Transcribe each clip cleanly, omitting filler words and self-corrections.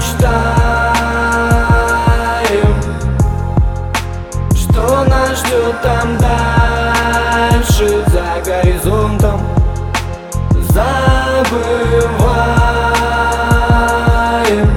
мечтаем, что нас ждет там дальше, за горизонтом. Забываем,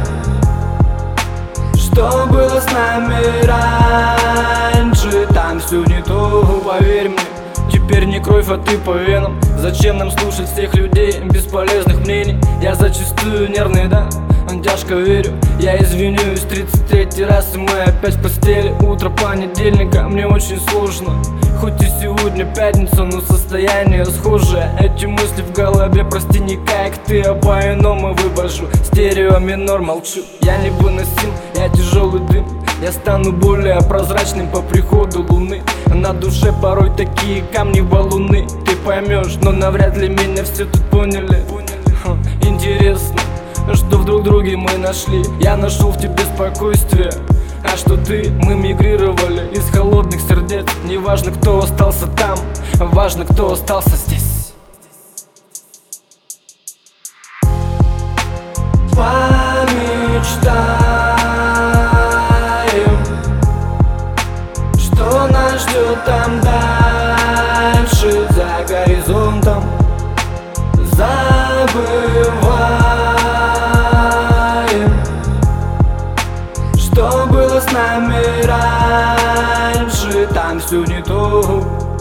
что было с нами раньше. Там все не то, поверь мне. Теперь не кровь, а ты по венам. Зачем нам слушать всех людей, бесполезных мнений? Я зачастую нервный, да, тяжко верю. Я извинюсь 33-й раз, и мы опять в постели. Утро понедельника, мне очень сложно. Хоть и сегодня пятница, но состояние схожее. Эти мысли в голове, прости, не как ты, а по-иному вывожу. Стерео минор, молчу, я не выносим, я тяжелый дым. Я стану более прозрачным по приходу луны. На душе порой такие камни валуны. Ты поймешь, но навряд ли меня все тут поняли. Интересно, что в друг друге мы нашли. Я нашел в тебе спокойствие, а что ты? Мы мигрировали из холодных сердец. Не важно, кто остался там, важно, кто остался здесь. Помечтаем, что нас ждет там дальше, за горизонтом. Забываем, что было с нами раньше. Там все не то.